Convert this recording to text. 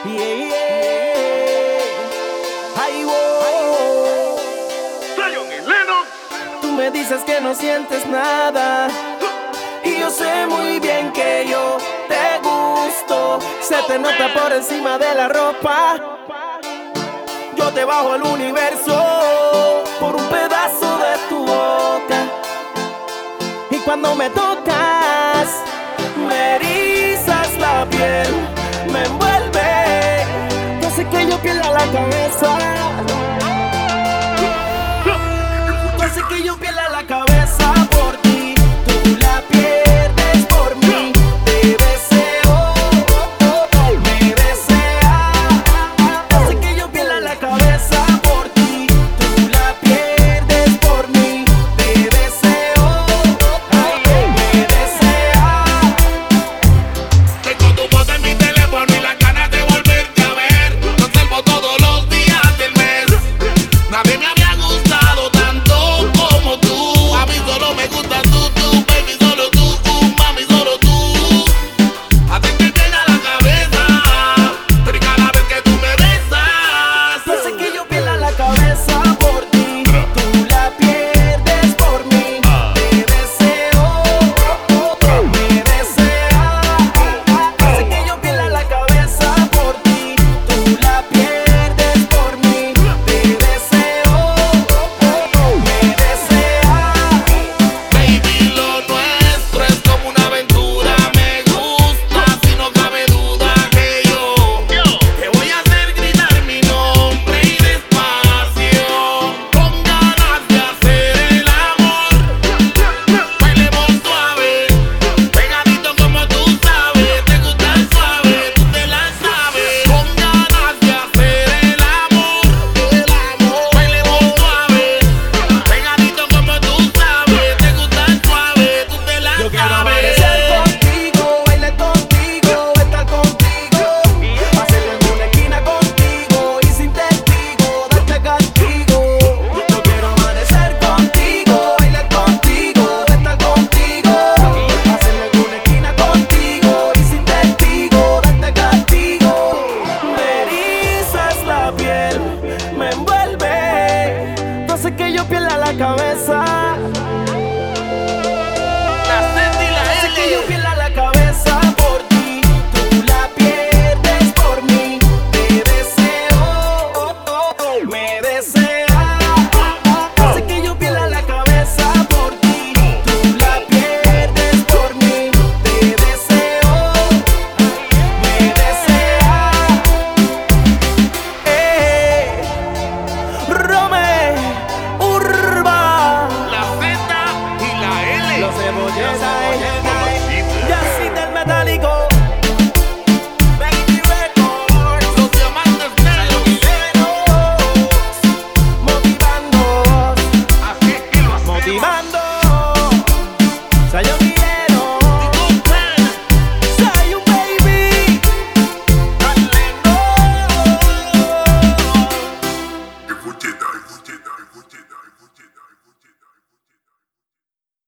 Yeah, yeah. Ay, wow. Zion y Lennox. Tú me dices que no sientes nada y yo sé muy bien que yo te gusto. Se te nota por encima de la ropa. Yo te bajo el universo por un pedazo de tu boca. Y cuando me tocas, me erizas la piel, me envuelve. Yo sé que yo pierda la cabeza.